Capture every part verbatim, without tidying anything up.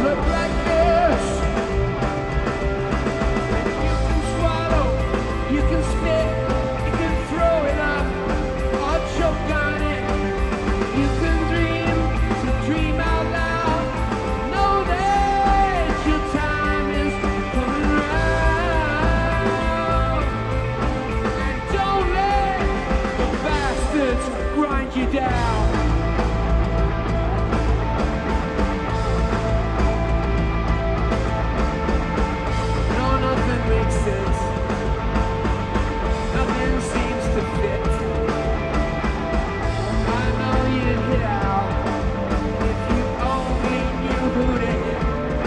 hurt like this. You can swallow, you can spit, you can throw it up, or choke on it. You can dream, so dream out loud. Know that your time is coming round. And don't let the bastards grind you down. No, nothing makes sense. Nothing seems to fit. I know you'd hit out if you only knew who to hit.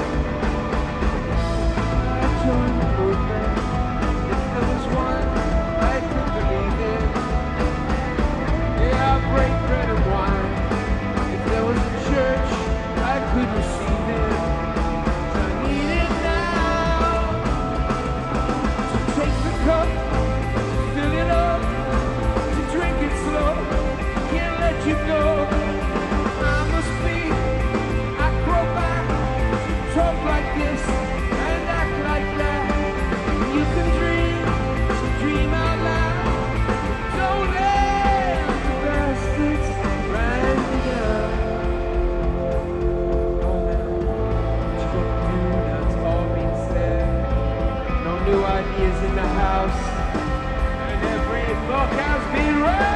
I joined the movement. If there was one I could believe in. Yeah, I'll break bread and wine. If there was a church I could receive in. I need it now. So take the cup, fill it up, to drink it slow. Can't let you go. I must be acrobat, talk like this and act like that. You can dream, so dream out loud. Don't let the bastards grind you down. Oh man, what you gonna do now it's all being said? No new ideas in the house, and every book has been read.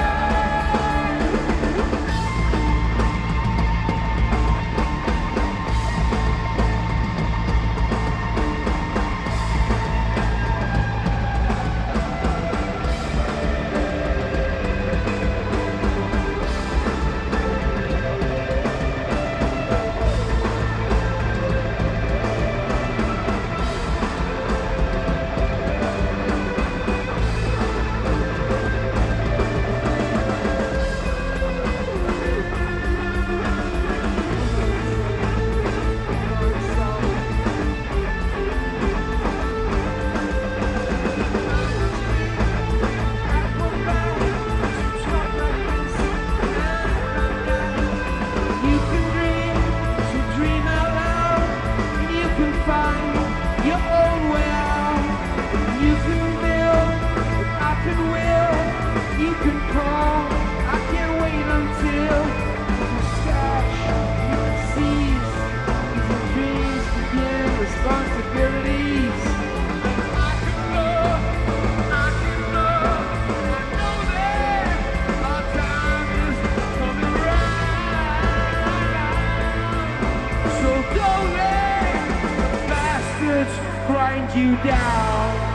You can dream, so dream out loud, and you can find your own way out. You can build, but I can will. You can call, I can't wait until you stash, you can seize. These dreams begin responsibilities. I can go, I can go. I know that our time is coming round. So don't let the bastards grind you down.